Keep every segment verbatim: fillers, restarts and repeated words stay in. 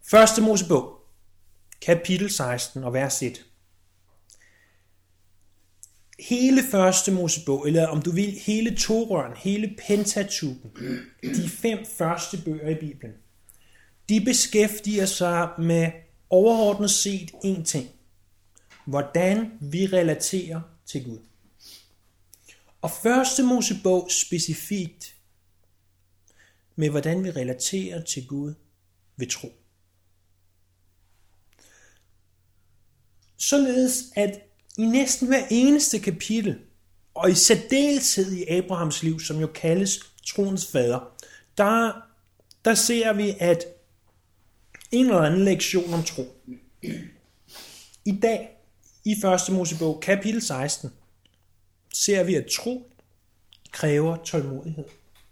Første Mosebog, kapitel seksten og vers et. Hele første Mosebog, eller om du vil, hele Toraen, hele Pentateuken, de fem første bøger i Bibelen, de beskæftiger sig med overordnet set én ting. Hvordan vi relaterer til Gud. Og første Mosebog specifikt med hvordan vi relaterer til Gud ved tro. Således at i næsten hver eneste kapitel, og i særdeleshed i Abrahams liv, som jo kaldes troens fader, der, der ser vi, at en eller anden lektion om tro. I dag, i første Mosebog, kapitel seksten, ser vi, at tro kræver tålmodighed.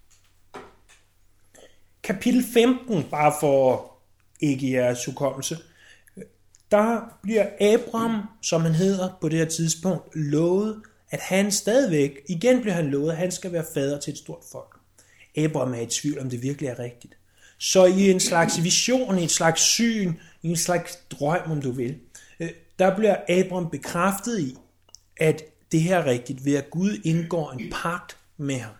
Kapitel femten, bare for ikke jeres hukommelse, der bliver Abraham, som han hedder på det her tidspunkt, lovet, at han stadigvæk, igen bliver han lovet, at han skal være fader til et stort folk. Abraham er i tvivl, om det virkelig er rigtigt. Så i en slags vision, i en slags syn, i en slags drøm, om du vil, der bliver Abraham bekræftet i, at det her er rigtigt, ved at Gud indgår en pagt med ham.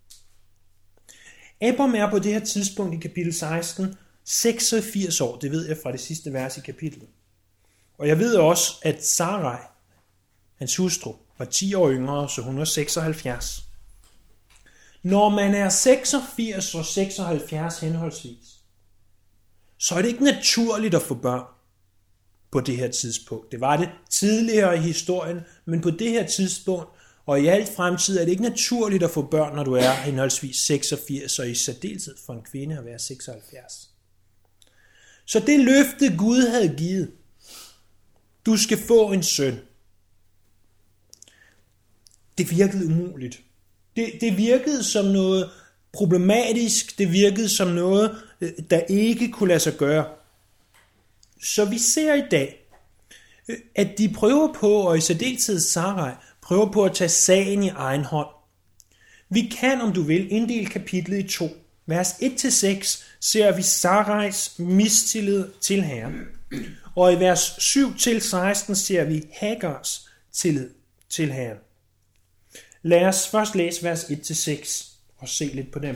Abraham er på det her tidspunkt i kapitel seksten seksogfirs år, det ved jeg fra det sidste vers i kapitlet. Og jeg ved også, at Sarai, hans hustru, var ti år yngre, så hun var seksoghalvfjerds. Når man er seksogfirs og seksoghalvfjerds henholdsvis, så er det ikke naturligt at få børn på det her tidspunkt. Det var det tidligere i historien, men på det her tidspunkt og i alt fremtid er det ikke naturligt at få børn, når du er henholdsvis seksogfirs og i særdeleshed for en kvinde at være seksoghalvfjerds. Så det løfte Gud havde givet, du skal få en søn, det virkede umuligt. Det, det virkede som noget problematisk, det virkede som noget, der ikke kunne lade sig gøre. Så vi ser i dag, at de prøver på, og i særdeleshed Sarai, prøver på at tage sagen i egen hånd. Vi kan, om du vil, inddele kapitlet i to. Vers et til seks ser vi Sarais mistillid til Herren. Og i vers syv til seksten ser vi Hagars tillid til Herren. Lad os først læse vers et til seks og se lidt på dem.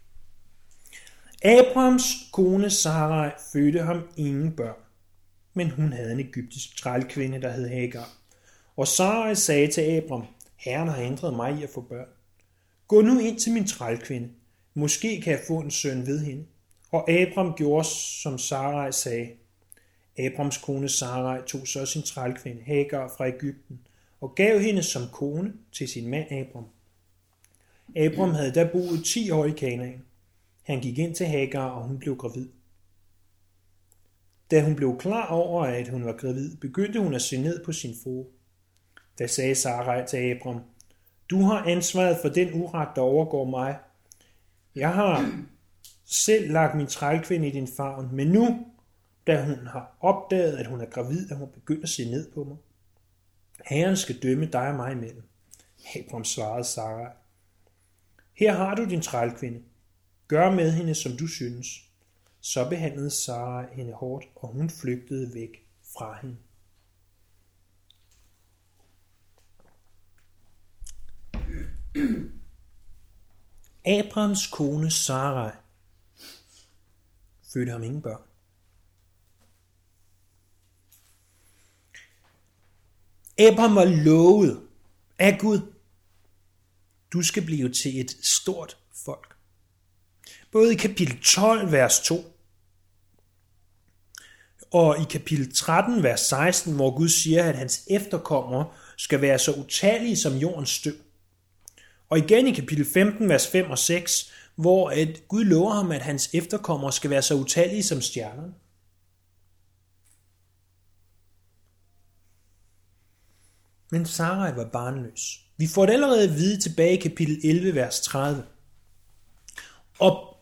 Abrahams kone Sarai fødte ham ingen børn, men hun havde en egyptisk trælkvinde, der hed Hagar. Og Sarai sagde til Abraham, Herren har hindret mig i at få børn. Gå nu ind til min trælkvinde, måske kan jeg få en søn ved hende. Og Abraham gjorde, som Sarai sagde. Abrahams kone Sarai tog så sin trælkvinde Hagar fra Egypten og gav hende som kone til sin mand Abraham. Abraham havde da boet ti år i Kanaan. Han gik ind til Hagar, og hun blev gravid. Da hun blev klar over, at hun var gravid, begyndte hun at se ned på sin frue. Da sagde Sarai til Abraham, du har ansvaret for den uret, der overgår mig. Jeg har selv lagt min trælkvinde i din favn, men nu, da hun har opdaget, at hun er gravid, er hun begyndt at se ned på mig. Herren skal dømme dig og mig imellem. Abraham svarede Sarai, her har du din trælkvinde. Gør med hende, som du synes. Så behandlede Sarai hende hårdt, og hun flygtede væk fra hende. Abrahams kone Sarai fødte ham ingen børn. Abraham var lovet af Gud, du skal blive til et stort folk. Både i kapitel tolv, vers to, og i kapitel tretten, vers seksten, hvor Gud siger, at hans efterkommere skal være så utallige som jordens støv. Og igen i kapitel femten, vers fem og seks, hvor at Gud lover ham, at hans efterkommere skal være så utallige som stjernerne. Men Sarai var barnløs. Vi får det allerede at vide tilbage i kapitel elleve, vers tredive. Og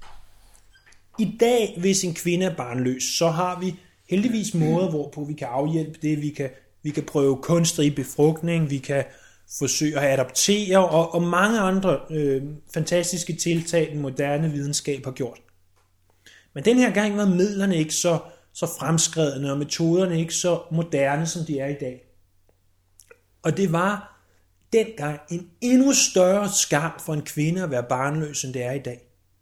i dag, hvis en kvinde er barnløs, så har vi heldigvis måder, hvorpå vi kan afhjælpe det. Vi kan, vi kan prøve kunstrig befrugtning, vi kan forsøge at adoptere, og, og mange andre øh, fantastiske tiltag, den moderne videnskab har gjort. Men den her gang var midlerne ikke så, så fremskredne, og metoderne ikke så moderne, som de er i dag. Og det var dengang en endnu større skam for en kvinde at være barnløs, end det er i dag.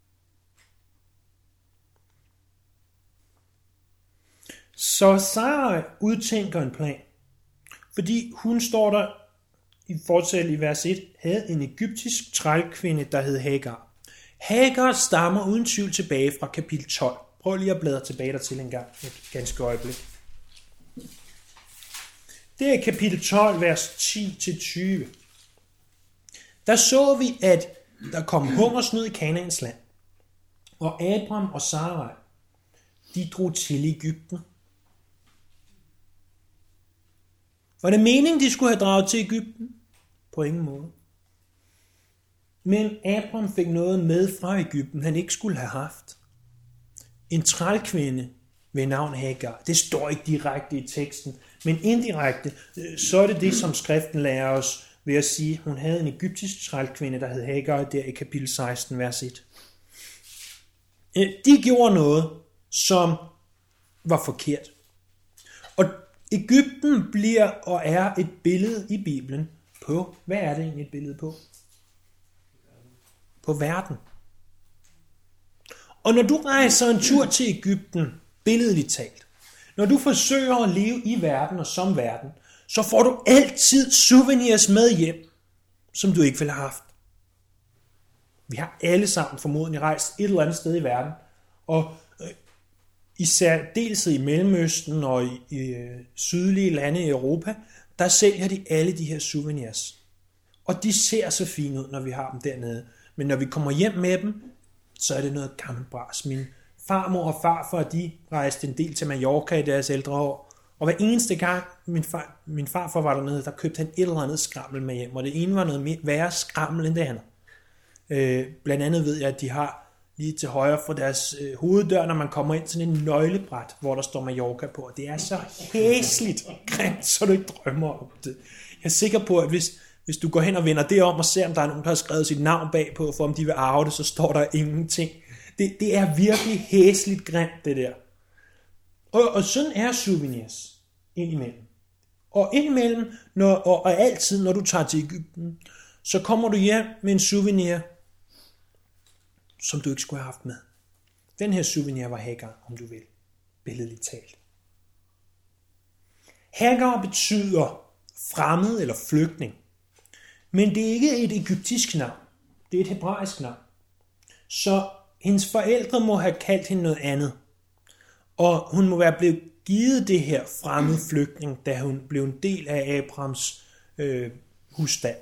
Så Sarai udtænker en plan, fordi hun står der i fortsæt i vers et, havde en egyptisk trælkvinde, der hed Hagar. Hagar stammer uden tvivl tilbage fra kapitel tolv. Prøv lige at bladre tilbage der til en gang, et ganske øjeblik. Det er kapitel tolv, vers ti til tyve. Der så vi, at der kom hungersnød i Kanaans land, og Abram og Sarai, de drog til Egypten. Var det meningen, de skulle have draget til Egypten? På ingen måde. Men Abram fik noget med fra Egypten, han ikke skulle have haft. En trælkvinde ved navn Hagar. Det står ikke direkte i teksten, men indirekte, så er det det, som skriften lærer os ved at sige, at hun havde en egyptisk trælkvinde, der hed Hagar, der i kapitel seksten, vers et. De gjorde noget, som var forkert. Og Egypten bliver og er et billede i Bibelen på, hvad er det egentlig et billede på? På verden. Og når du rejser en tur til Egypten, billedligt talt, når du forsøger at leve i verden og som verden, så får du altid souvenirs med hjem, som du ikke ville have haft. Vi har alle sammen formodentlig rejst et eller andet sted i verden, og især dels i Mellemøsten og i, i sydlige lande i Europa, der sælger de alle de her souvenirs. Og de ser så fine ud, når vi har dem dernede. Men når vi kommer hjem med dem, så er det noget gammelt bras. Min farmor og farfar, de rejste en del til Mallorca i deres ældre år. Og hver eneste gang min, far, min farfar var dernede, der købte han et eller andet skrammel med hjem. Og det ene var noget mere, værre skrammel end det andet. Øh, blandt andet ved jeg, at de har lige til højre for deres øh, hoveddør, når man kommer ind, sådan en nøglebræt, hvor der står Mallorca på. Og det er så hæsligt grimt, så du ikke drømmer om det. Jeg er sikker på, at hvis, hvis du går hen og vender det om og ser, om der er nogen, der har skrevet sit navn bagpå, for om de vil arve det, så står der ingenting. Det, det er virkelig hæsligt grimt, det der. Og, og sådan er souvenirs indimellem. Og indimellem, når, og, og altid, når du tager til Egypten, så kommer du hjem med en souvenir, som du ikke skulle have haft med. Den her souvenir var Hagar, om du vil, billedligt talt. Hagar betyder fremmed eller flygtning, men det er ikke et egyptisk navn, det er et hebraisk navn. Så hendes forældre må have kaldt hende noget andet, og hun må være blevet givet det her fremmede flygtning, da hun blev en del af Abrahams øh, husstand.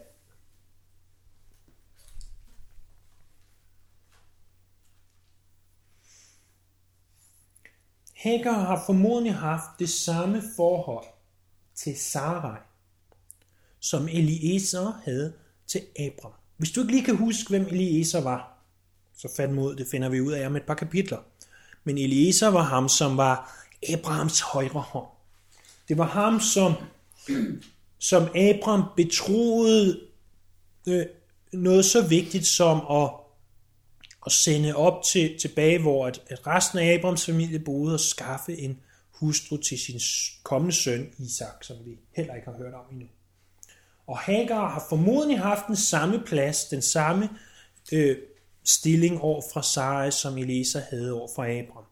Hagar har formodentlig haft det samme forhold til Sarai, som Eliezer havde til Abram. Hvis du ikke lige kan huske, hvem Eliezer var, så fat mod, det finder vi ud af om et par kapitler. Men Eliezer var ham, som var Abrahams højre hånd. Det var ham, som, som Abram betroede øh, noget så vigtigt som at og sende op til, tilbage, hvor at, at resten af Abrams familie boede, og skaffe en hustru til sin kommende søn Isak, som vi heller ikke har hørt om endnu. Og Hagar har formodentlig haft den samme plads, den samme øh, stilling over fra Sarai, som Eliezer havde over fra Abram.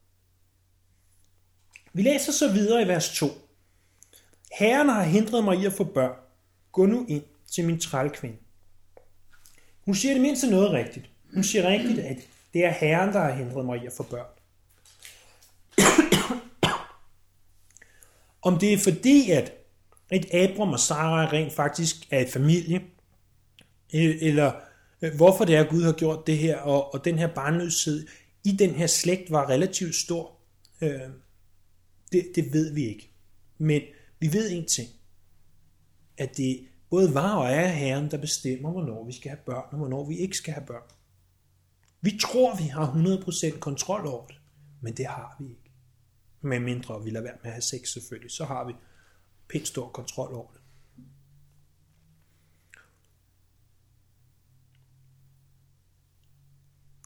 Vi læser så videre i vers to. Herren har hindret mig i at få børn. Gå nu ind til min trælkvinde. Hun siger det mindste noget rigtigt. Hun siger rigtigt, at det er Herren, der har hindret mig i at få børn. Om det er fordi, at, at Abram og Sarai rent faktisk er et familie, eller hvorfor det er, at Gud har gjort det her, og, og den her barnløshed i den her slægt var relativt stor, øh, det, det ved vi ikke. Men vi ved en ting, at det både var og er Herren, der bestemmer, hvornår vi skal have børn, og hvornår vi ikke skal have børn. Vi tror, vi har hundrede procent kontrol over det, men det har vi ikke. Med mindre vi lader være med at have sex selvfølgelig, så har vi pænt stor kontrol over det.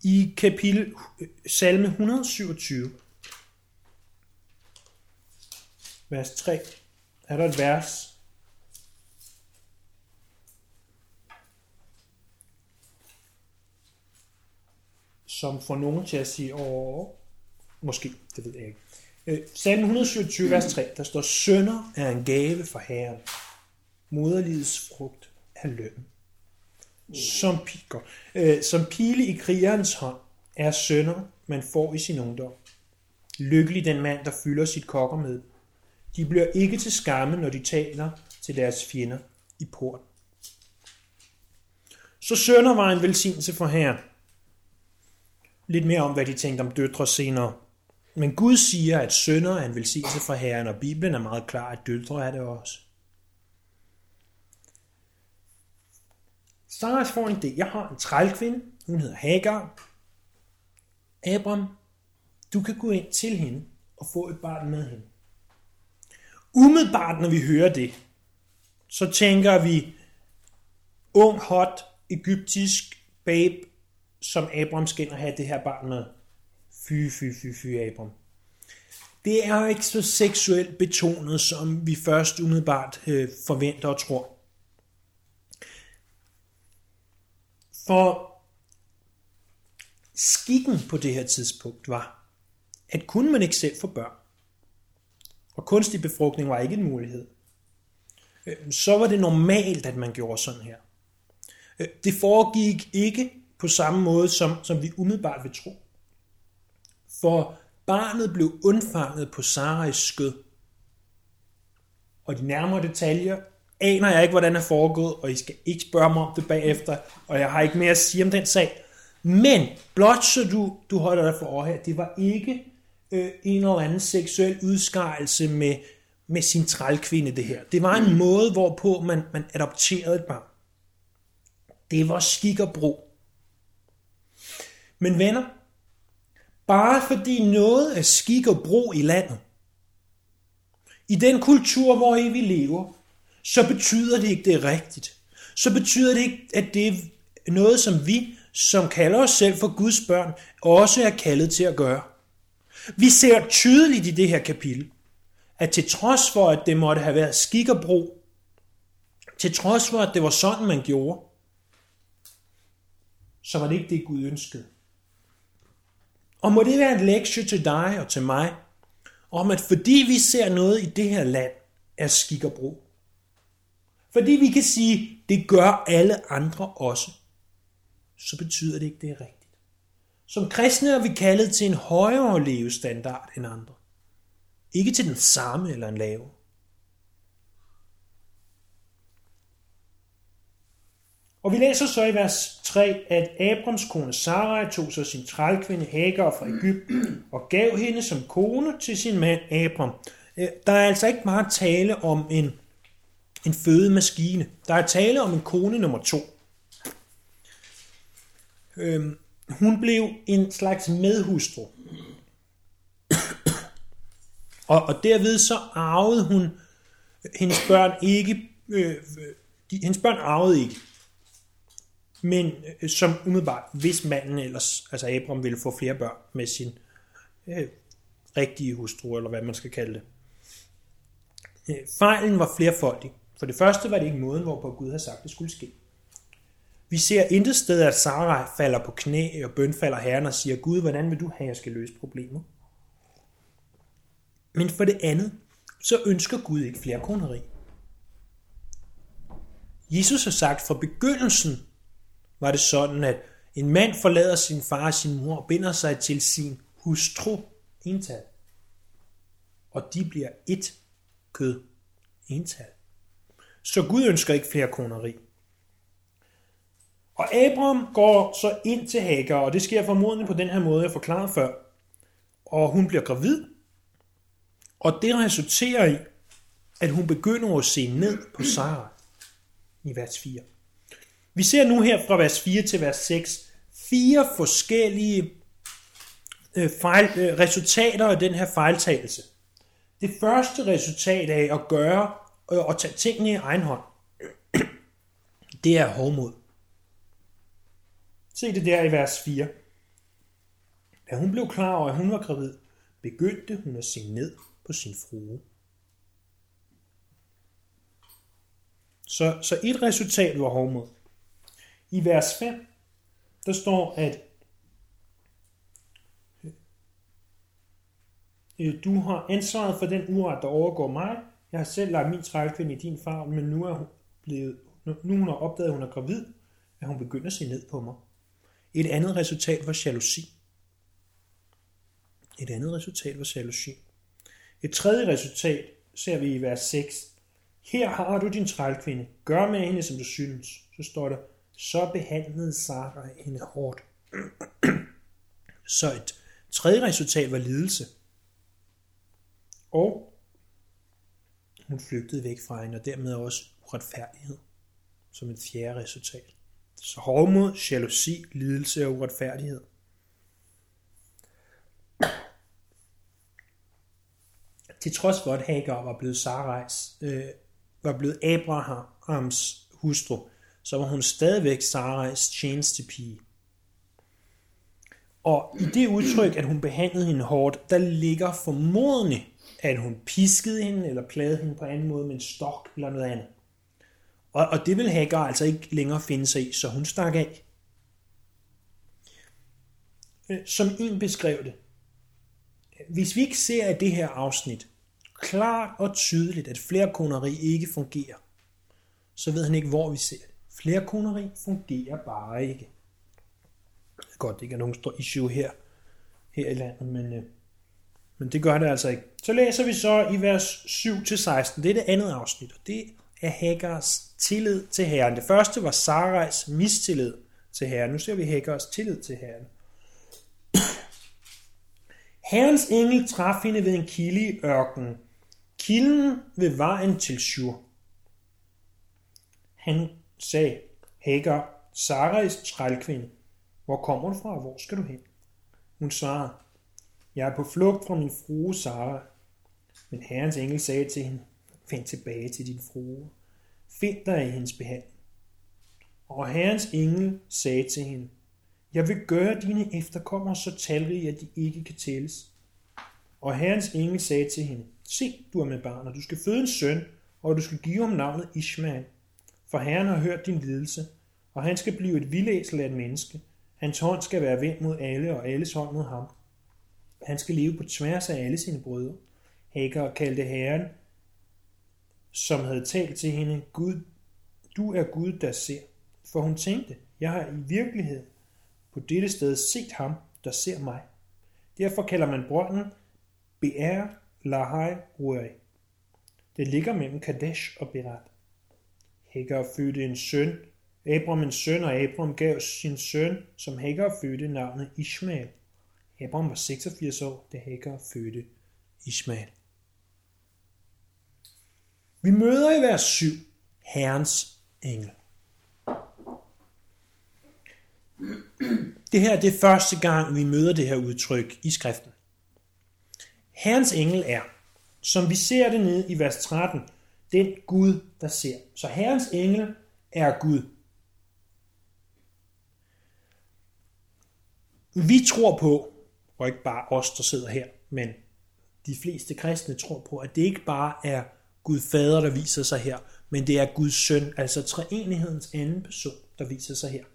I kapitel salme et hundrede og syvogtyve, vers tre, er der et vers, som får nogen til at sige, åh, måske, det ved jeg ikke. Salme et hundrede og syvogtyve, vers tre, der står, sønner er en gave fra Herren. Moderlivets frugt er løn. Som, piker, øh, som pile i krigerens hånd er sønner, man får i sin ungdom. Lykkelig den mand, der fylder sit kokker med. De bliver ikke til skamme, når de taler til deres fjender i porten. Så sønner var en velsignelse for Herren. Lidt mere om, hvad de tænkte om døtre senere. Men Gud siger, at sønner er en velsignelse for Herren, og Bibelen er meget klar, at døtre er det også. Sarai får en idé. Jeg har en trælkvinde. Hun hedder Hagar. Abram, du kan gå ind til hende og få et barn med hende. Umiddelbart, når vi hører det, så tænker vi ung, hot, egyptisk babe, som Abram skal ind og have det her barn med. Fy, fy, fy, fy, Abram. Det er jo ikke så seksuelt betonet, som vi først umiddelbart øh, forventer og tror. For skikken på det her tidspunkt var, at kunne man ikke selv få børn, og kunstig befrugtning var ikke en mulighed, så var det normalt, at man gjorde sådan her. Det foregik ikke på samme måde, som, som vi umiddelbart vil tro. For barnet blev undfanget på Sarais skød. Og de nærmere detaljer aner jeg ikke, hvordan det er foregået, og I skal ikke spørge mig om det bagefter, og jeg har ikke mere at sige om den sag. Men blot så du, du holder dig for øje her, det var ikke øh, en eller anden seksuel udskejelser med, med sin trælkvinde det her. Det var en måde, hvorpå man, man adopterede et barn. Det var skik og brug. Men venner, bare fordi noget er skik og brug i landet, i den kultur, hvor I vi lever, så betyder det ikke, det er rigtigt. Så betyder det ikke, at det er noget, som vi, som kalder os selv for Guds børn, også er kaldet til at gøre. Vi ser tydeligt i det her kapitel, at til trods for, at det måtte have været skik og brug, til trods for, at det var sådan, man gjorde, så var det ikke det, Gud ønskede. Og må det være en lektie til dig og til mig, om at fordi vi ser noget i det her land, er skik og brug. Fordi vi kan sige, det gør alle andre også, så betyder det ikke, det er rigtigt. Som kristne er vi kaldet til en højere levestandard end andre. Ikke til den samme eller en lave. Og vi læser så i vers tre, at Abrams kone Sarai tog så sin trælkvinde Hagar fra Egypten og gav hende som kone til sin mand Abram. Der er altså ikke meget tale om en, en fødemaskine. Der er tale om en kone nummer to. Øhm, hun blev en slags medhustru. og, og derved så arvede hun hendes børn ikke. Øh, de, hendes børn arvede ikke. Men øh, som umiddelbart, hvis manden ellers, altså Abram, ville få flere børn med sin øh, rigtige hustru, eller hvad man skal kalde det. Øh, fejlen var flerfoldig. For det første var det ikke måden, hvorpå Gud havde sagt, det skulle ske. Vi ser intet sted, at Sarai falder på knæ og bønfalder Herren og siger, Gud, hvordan vil du have, jeg skal løse problemet? Men for det andet, så ønsker Gud ikke flere koneri. Jesus har sagt, fra begyndelsen var det sådan, at en mand forlader sin far og sin mor og binder sig til sin hustru, ental. Og de bliver et kød, ental. Så Gud ønsker ikke flere koneri. Og Abram går så ind til Hagar, og det sker formodentlig på den her måde, jeg forklarede før. Og hun bliver gravid, og det resulterer i, at hun begynder at se ned på Sarai i vers fire. Vi ser nu her fra vers fire til vers seks fire forskellige øh, fejl, øh, resultater af den her fejltagelse. Det første resultat af at gøre øh, og tage tingene i egen hånd, det er hovmod. Se det der i vers fire. Da hun blev klar over, at hun var gravid, begyndte hun at se ned på sin frue. Så, så et resultat var hovmod. I vers fem, der står, at du har ansvaret for den uret, der overgår mig. Jeg har selv lagt min trælkvinde i din favn, men nu er hun blevet, nu hun har opdaget, at hun er gravid, at hun begynder at se ned på mig. Et andet resultat var jalousi. Et andet resultat var jalousi. Et tredje resultat ser vi i vers seks. Her har du din trælkvinde. Gør med hende, som du synes. Så står der, så behandlede Sarai hende hårdt. Så et tredje resultat var lidelse. Og hun flygtede væk fra hende, og dermed også uretfærdighed som et fjerde resultat. Så hovmod, jalousi, lidelse og uretfærdighed. Til trods for, at Hagar var blevet Sarais, øh, var blevet Abrahams hustru, så var hun stadigvæk Sarais tjenestepige. Og i det udtryk, at hun behandlede hende hårdt, der ligger formodentlig, at hun piskede hende eller plagede hende på anden måde med en stok eller noget andet. Og, og det vil Hagar altså ikke længere finde sig i, så hun stak af. Som en beskrev det. Hvis vi ikke ser af det her afsnit klart og tydeligt, at flerkoneri ikke fungerer, så ved han ikke, hvor vi ser det. Flerkoneri fungerer bare ikke. Godt, det ikke er nogen stor issue her, her i landet, men, øh, men det gør det altså ikke. Så læser vi så i vers syv til seksten. Det er det andet afsnit, og det er Hagars tillid til Herren. Det første var Sarais mistillid til Herren. Nu ser vi Hagars tillid til Herren. Herrens engel traf hende ved en kilde i ørkenen. Kilden ved vejen til Shur. Han sagde, Hagar, Sarais trælkvinde, hvor kommer du fra, og hvor skal du hen? Hun svarede, jeg er på flugt fra min frue Sarai. Men Herrens engel sagde til hende, find tilbage til din frue. Find dig i hendes behandling. Og Herrens engel sagde til hende, jeg vil gøre dine efterkommere så talrige, at de ikke kan tælles. Og Herrens engel sagde til hende, se, du er med barn, og du skal føde en søn, og du skal give ham navnet Ishmael. For Herren har hørt din lidelse, og han skal blive et vildæsel af et menneske. Hans hånd skal være vendt mod alle, og alles hånd mod ham. Han skal leve på tværs af alle sine brødre. Hagar kaldte Herren, som havde talt til hende, Gud, du er Gud, der ser. For hun tænkte, jeg har i virkelighed på dette sted set ham, der ser mig. Derfor kalder man brønden Be'er Lahai Roi. Det ligger mellem Kadesh og Berat. Hagar fødte en søn, Abram en søn, og Abram gav sin søn, som Hagar fødte, navnet Ishmael. Abram var seksogfirs år, da Hagar fødte Ishmael. Vi møder i vers syv Herrens engel. Det her det er første gang, vi møder det her udtryk i skriften. Herrens engel er, som vi ser det nede i vers tretten, den Gud, der ser. Så Herrens engel er Gud. Vi tror på, og ikke bare os, der sidder her, men de fleste kristne tror på, at det ikke bare er Gud Fader, der viser sig her, men det er Guds søn, altså treenighedens anden person, der viser sig her.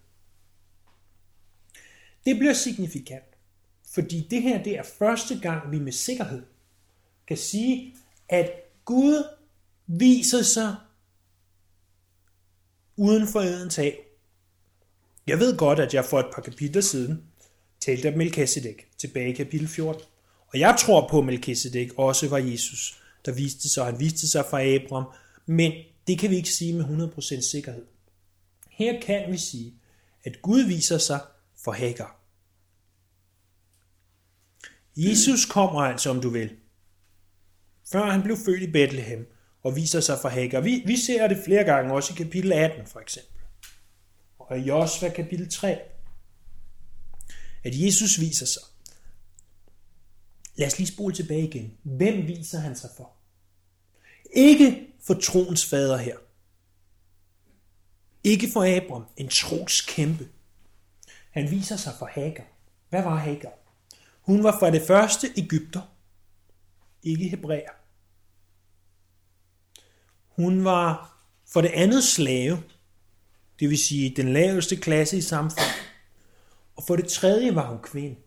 Det bliver signifikant, fordi det her det er første gang, vi med sikkerhed kan sige, at Gud viser sig uden for Edens hav. Jeg ved godt, at jeg for et par kapitler siden talte om Melkisedek tilbage i kapitel fjorten. Og jeg tror på, at Melkisedek også var Jesus, der viste sig, han viste sig fra Abram, men det kan vi ikke sige med hundrede procent sikkerhed. Her kan vi sige, at Gud viser sig for Hagar. Jesus kommer altså, om du vil, før han blev født i Bethlehem, og viser sig for Hagar. Vi, vi ser det flere gange, også i kapitel atten for eksempel, og i Josva kapitel tre, at Jesus viser sig. Lad os lige spole tilbage igen. Hvem viser han sig for? Ikke for troens fader her. Ikke for Abram, en troens kæmpe. Han viser sig for Hagar. Hvad var Hagar? Hun var for det første egypter, ikke hebræer. Hun var for det andet slave, det vil sige den laveste klasse i samfundet. Og for det tredje var hun kvinde.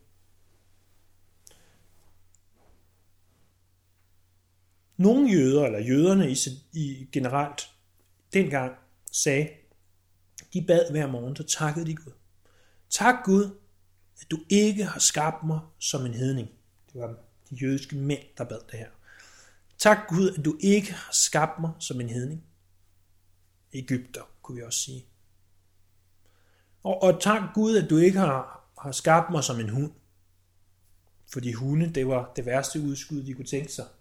Nogle jøder, eller jøderne i, i generelt, dengang sagde, de bad hver morgen, så takkede de Gud. Tak Gud, at du ikke har skabt mig som en hedning. Det var de jødiske mænd, der bad det her. Tak Gud, at du ikke har skabt mig som en hedning. Egypter, kunne vi også sige. Og, og tak Gud, at du ikke har, har skabt mig som en hund. Fordi hunde, det var det værste udskud, de kunne tænke sig.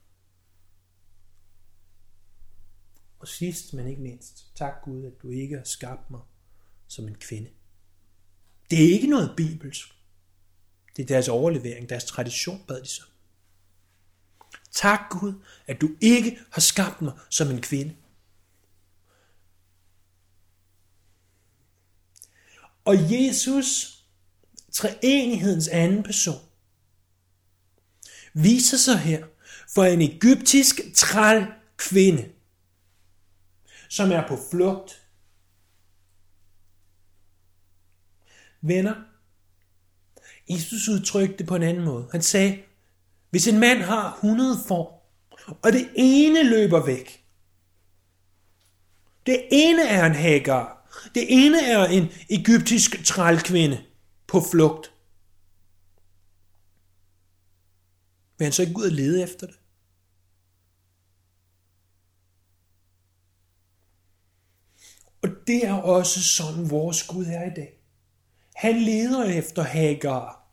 Og sidst, men ikke mindst, tak Gud, at du ikke har skabt mig som en kvinde. Det er ikke noget bibelsk. Det er deres overlevering, deres tradition, bad de så. Tak Gud, at du ikke har skabt mig som en kvinde. Og Jesus, treenighedens anden person, viser sig her for en egyptisk træl kvinde, som er på flugt. Venner, Jesus udtrykte det på en anden måde. Han sagde, hvis en mand har hundrede får, og det ene løber væk, det ene er en Hagar, det ene er en egyptisk trælkvinde på flugt, vil han så ikke gå ud og lede efter det? Og det er også sådan, vores Gud er i dag. Han leder efter Hagar.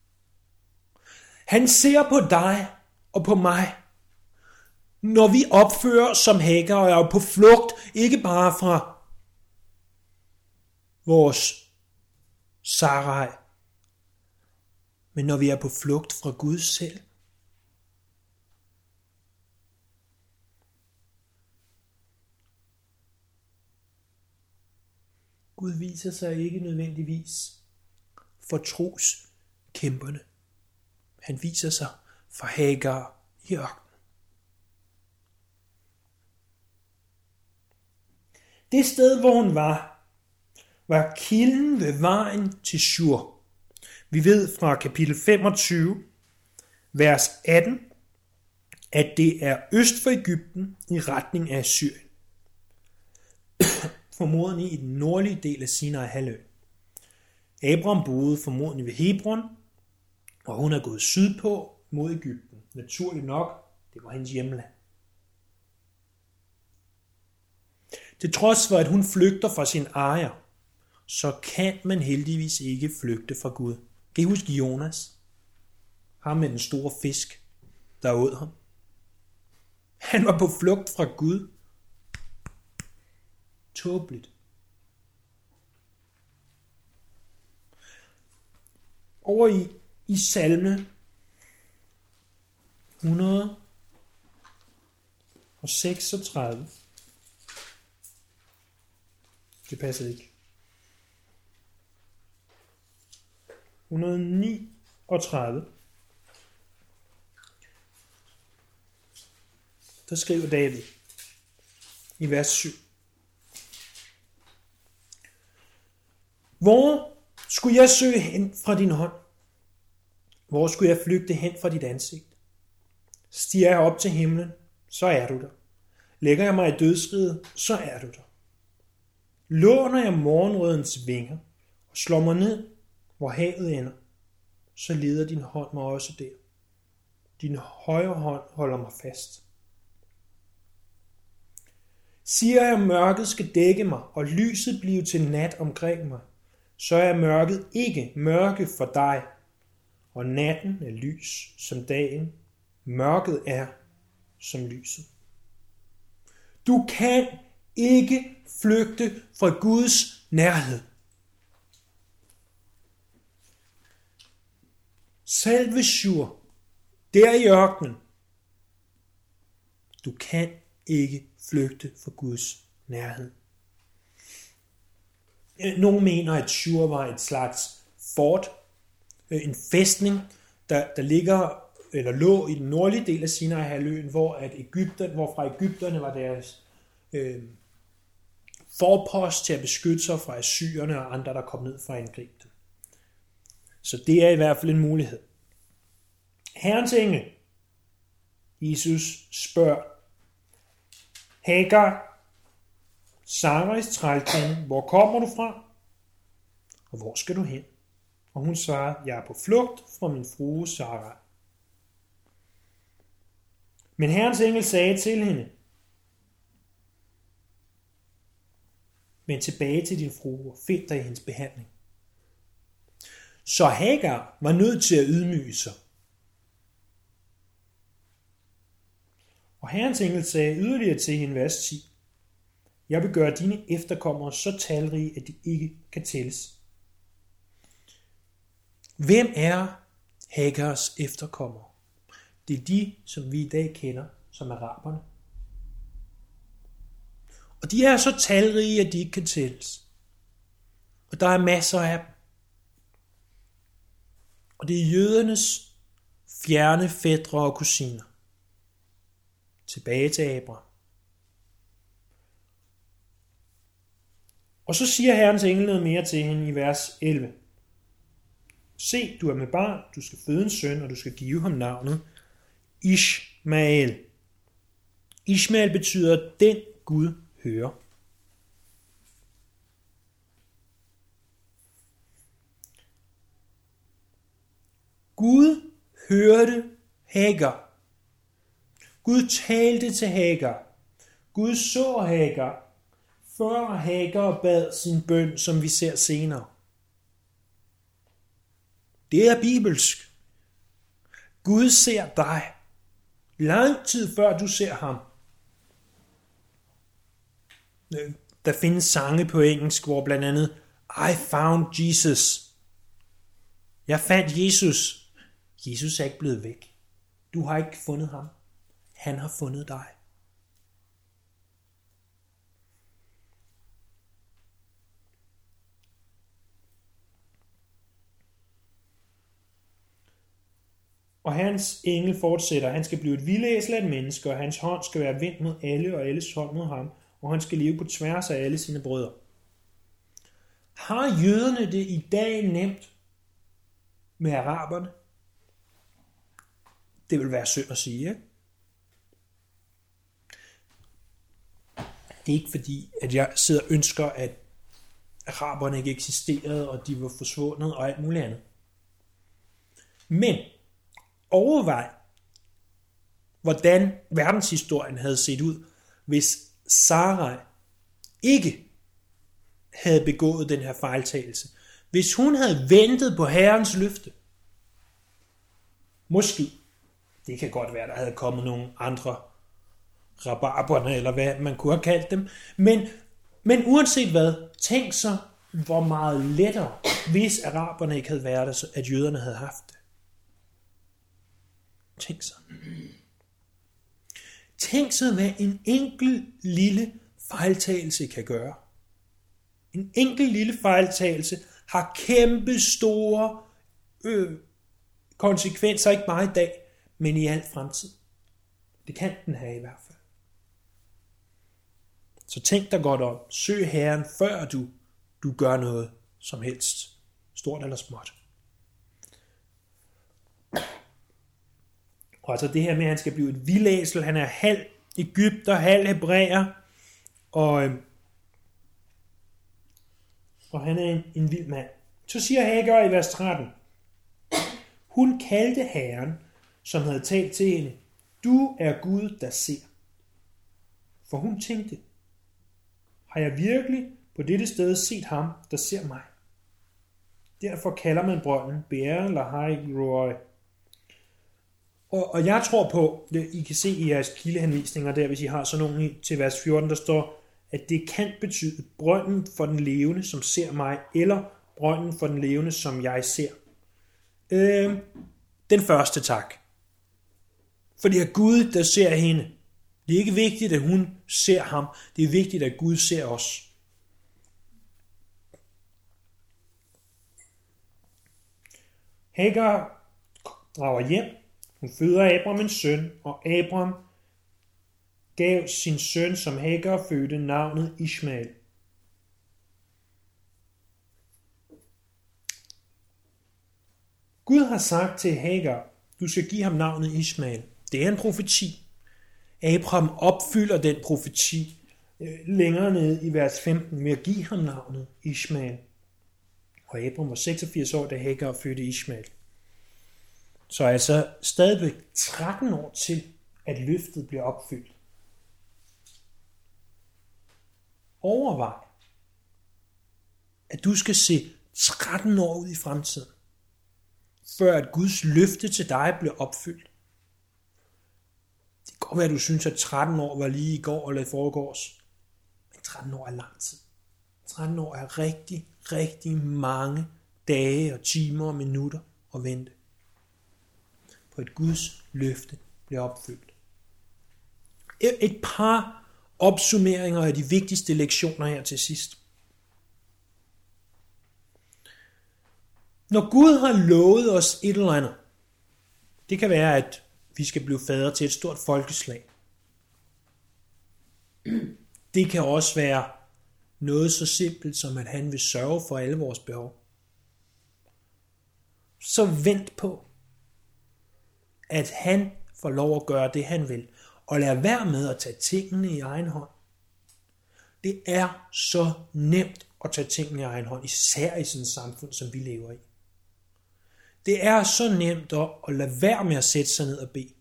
Han ser på dig og på mig, når vi opfører som Hagar og er på flugt, ikke bare fra vores Sarai, men når vi er på flugt fra Gud selv. Gud viser sig ikke nødvendigvis for troskæmperne. Han viser sig for Hagar i ørkenen. Det sted, hvor hun var, var kilden ved vejen til Shur. Vi ved fra kapitel femogtyve, vers atten, at det er øst for Egypten i retning af Syrien. Formodentlig i den nordlige del af Sinai-halvøen. Abraham boede formodentlig ved Hebron, og hun er gået sydpå mod Egypten. Naturligt nok, det var hendes hjemland. Til trods for, at hun flygter fra sin ejer, så kan man heldigvis ikke flygte fra Gud. Kan I huske Jonas? Ham med den store fisk, der åd ham. Han var på flugt fra Gud. Tåbeligt. Over i, i salme et hundrede og seksogtredive. Det passer ikke. et hundrede og niogtredive. Der skriver David i vers syv. Hvor skulle jeg søge hen fra din hånd? Hvor skulle jeg flygte hen fra dit ansigt? Stiger jeg op til himlen, så er du der. Lægger jeg mig i dødsriget, så er du der. Låner jeg morgenrødens vinger og slår mig ned, hvor havet ender, så leder din hånd mig også der. Din højre hånd holder mig fast. Siger jeg, at mørket skal dække mig, og lyset blive til nat omkring mig, så er mørket ikke mørke for dig, og natten er lys som dagen. Mørket er som lyset. Du kan ikke flygte fra Guds nærhed. Selv ved Shur, der i ørkenen, du kan ikke flygte fra Guds nærhed. Nogle mener, at Shur var et slags fort, en fæstning, der, der ligger, eller lå i den nordlige del af Sinai-halvøen, hvor at Egypten, hvorfra Egypterne var deres øh, forpost til at beskytte sig fra assyrerne og andre, der kom ned fra at angribe dem. Så det er i hvert fald en mulighed. Herrens engel, Jesus spørger Hagar, Sarais trælkvinde, hvor kommer du fra, og hvor skal du hen? Og hun svarer, jeg er på flugt fra min frue Sarai. Men Herrens engel sagde til hende, men tilbage til din frue og find dig i hendes behandling. Så Hagar var nødt til at ydmyge sig. Og Herrens engel sagde yderligere til hende, vers ti, jeg vil gøre dine efterkommere så talrige, at de ikke kan tælles. Hvem er Hagars efterkommere? Det er de, som vi i dag kender som araberne. Og de er så talrige, at de ikke kan tælles. Og der er masser af dem. Og det er jødernes fjerne fætre og kusiner. Tilbage til Abraham. Og så siger Herrens engel noget mere til hende i vers elleve. Se, du er med barn, du skal føde en søn, og du skal give ham navnet Ishmael. Ishmael betyder, den Gud hører. Gud hørte Hagar. Gud talte til Hagar. Gud så Hagar, før Hagar bad sin bøn, som vi ser senere. Det er bibelsk. Gud ser dig, lang tid før du ser ham. Der findes sange på engelsk, hvor blandt andet I found Jesus. Jeg fandt Jesus. Jesus er ikke blevet væk. Du har ikke fundet ham. Han har fundet dig. Og hans engel fortsætter. Han skal blive et vildæsel af et menneske, og hans hånd skal være vendt mod alle, og alles hånd mod ham, og han skal leve på tværs af alle sine brødre. Har jøderne det i dag nemt med araberne? Det vil være synd at sige, ikke? Det er ikke fordi, at jeg sidder og ønsker, at araberne ikke eksisterede, og de var forsvundet og alt muligt andet. Men overvej, hvordan verdenshistorien havde set ud, hvis Sarai ikke havde begået den her fejltagelse. Hvis hun havde ventet på Herrens løfte. Måske, det kan godt være, der havde kommet nogle andre rabarberne, eller hvad man kunne have kaldt dem. Men, men uanset hvad, tænk så, hvor meget lettere, hvis araberne ikke havde været der, så at jøderne havde haft det. Tænk så. Tænk så, hvad en enkelt lille fejltagelse kan gøre. En enkelt lille fejltagelse har kæmpe store øh, konsekvenser, ikke bare i dag, men i al fremtid. Det kan den have i hvert fald. Så tænk dig godt om. Søg Herren, før du, du gør noget som helst, stort eller småt. Og altså det her med, at han skal blive et vildæsel, han er halv egypter, halv hebræer, og, og han er en, en vild mand. Så siger Hagar i vers tretten, hun kaldte Herren, som havde talt til hende, du er Gud, der ser. For hun tænkte, har jeg virkelig på dette sted set ham, der ser mig? Derfor kalder man brønden Be'er Lahai Roi. Og, og jeg tror på, det, I kan se i jeres kildehenvisninger der, hvis I har sådan nogle til vers fjorten, der står, at det kan betyde brønden for den levende, som ser mig, eller brønden for den levende, som jeg ser. Øh, den første tak. For det er Gud, der ser hende. Det er ikke vigtigt, at hun ser ham. Det er vigtigt, at Gud ser os. Hagar drager hjem. Hun føder Abram en søn, og Abram gav sin søn, som Hagar fødte, navnet Ishmael. Gud har sagt til Hagar, du skal give ham navnet Ishmael. Det er en profeti. Abraham opfylder den profeti længere ned i vers femten med at give ham navnet Ishmael. Og Abraham var seksogfirs år, da Hagar fødte Ishmael. Så altså stadigvæk tretten år til, at løftet bliver opfyldt. Overvej, at du skal se tretten år ud i fremtiden, før at Guds løfte til dig bliver opfyldt. Det kan godt være, at du synes, at tretten år var lige i går eller i forgårs. Men tretten år er lang tid. tretten år er rigtig, rigtig mange dage og timer og minutter at vente på at Guds løfte bliver opfyldt. Et par opsummeringer af de vigtigste lektioner her til sidst. Når Gud har lovet os et eller andet, det kan være, at vi skal blive fader til et stort folkeslag. Det kan også være noget så simpelt som, at han vil sørge for alle vores behov. Så vent på, at han får lov at gøre det, han vil, og lad være med at tage tingene i egen hånd. Det er så nemt at tage tingene i egen hånd, især i sådan et samfund, som vi lever i. Det er så nemt at, at lade være med at sætte sig ned og bede.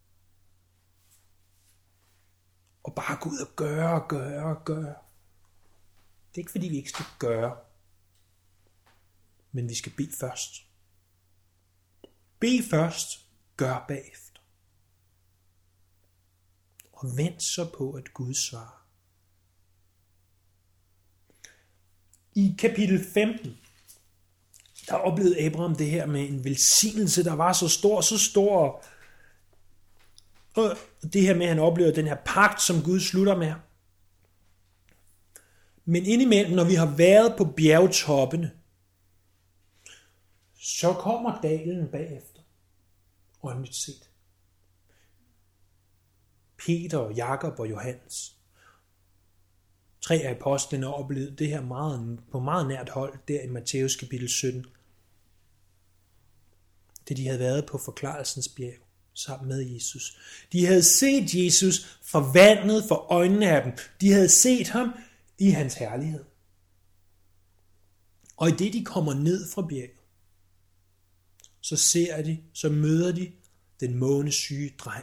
Og bare gå ud og gøre og gøre og gøre. Det er ikke fordi vi ikke skal gøre, men vi skal bede først. Bed først, gør bagefter. Og vent så på, at Gud svarer. I kapitel femten, der oplevede Abraham det her med en velsignelse, der var så stor, så stor. Og det her med, at han oplever den her pagt, som Gud slutter med. Men indimellem, når vi har været på bjergtoppene, så kommer dalen bagefter. Åndeligt set. Peter og Jakob og Johannes. Tre af apostlene oplevede det her meget, på meget nært hold, der i Matthæus kapitel sytten. Det de havde været på forklarelsens bjerg sammen med Jesus. De havde set Jesus forvandlet for øjnene af dem. De havde set ham i hans herlighed. Og i det de kommer ned fra bjerget, så ser de, så møder de den månesyge dreng.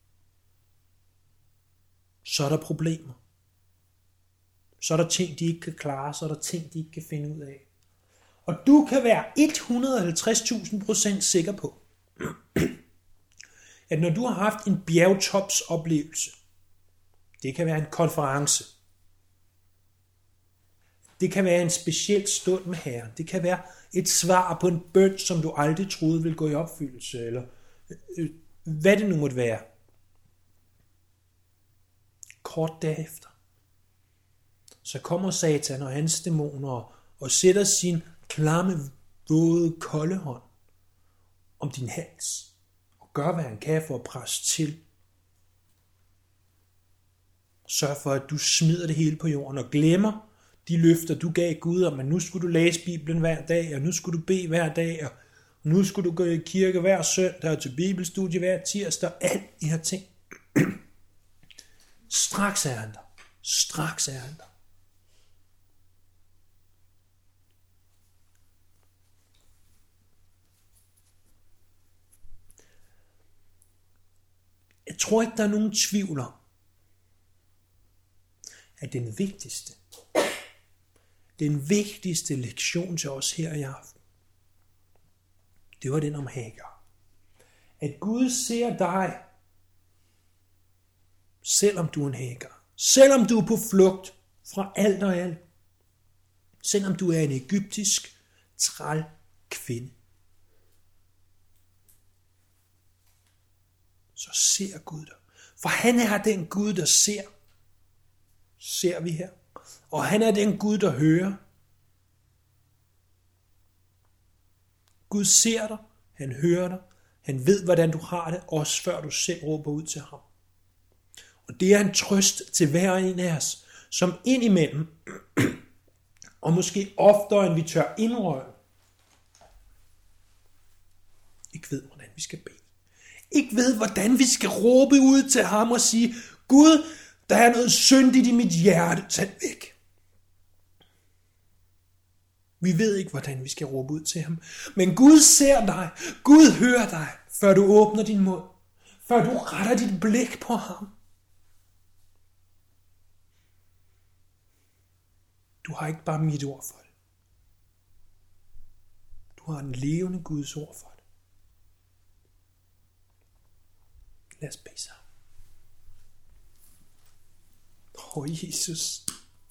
Så er der problemer. Så er der ting, de ikke kan klare, så er der ting, de ikke kan finde ud af. Og du kan være et hundrede og halvtreds tusind procent sikker på, at når du har haft en bjergtopsoplevelse, det kan være en konference, det kan være en speciel stund med Herren, det kan være et svar på en bøn, som du aldrig troede ville gå i opfyldelse, eller øh, hvad det nu måtte være. Kort derefter, så kommer Satan og hans dæmoner og sætter sin klamme, våde, kolde hånd om din hals og gør, hvad han kan for at presse til. Sørg for, at du smider det hele på jorden og glemmer de løfter, du gav Gud om, at nu skulle du læse Bibelen hver dag, og nu skulle du bede hver dag, og nu skulle du gå i kirke hver søndag, og til bibelstudie hver tirsdag, og alt de her ting. Straks er han der. Straks er han der. Jeg tror ikke, der er nogen tvivl om, at den vigtigste, den vigtigste lektion til os her i aften, det var den om Hagar. At Gud ser dig, selvom du er en Hagar. Selvom du er på flugt fra alt og alt. Selvom du er en egyptisk træl kvinde. Så ser Gud dig. For han er den Gud, der ser. Ser vi her. Og han er den Gud, der hører. Gud ser dig. Han hører dig. Han ved, hvordan du har det, også før du selv råber ud til ham. Og det er en trøst til hver en af os, som indimellem, og måske oftere end vi tør indrømme, ikke ved, hvordan vi skal bede. Ikke ved, hvordan vi skal råbe ud til ham og sige, Gud, der er noget syndigt i mit hjerte, tag det væk. Vi ved ikke, hvordan vi skal råbe ud til ham. Men Gud ser dig, Gud hører dig, før du åbner din mund, før du retter dit blik på ham. Du har ikke bare mit ord for det. Du har en levende Guds ord for det. Lad os bede sammen. Åh, Jesus.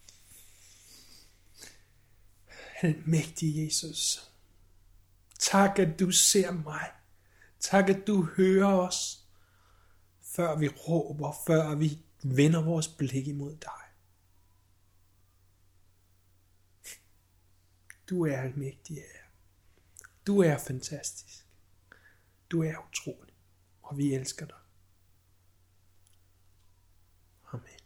Almægtige Jesus. Tak, at du ser mig. Tak, at du hører os, før vi råber, før vi vender vores blik imod dig. Du er almægtig, Herre. Du er fantastisk. Du er utrolig, og vi elsker dig. Amen.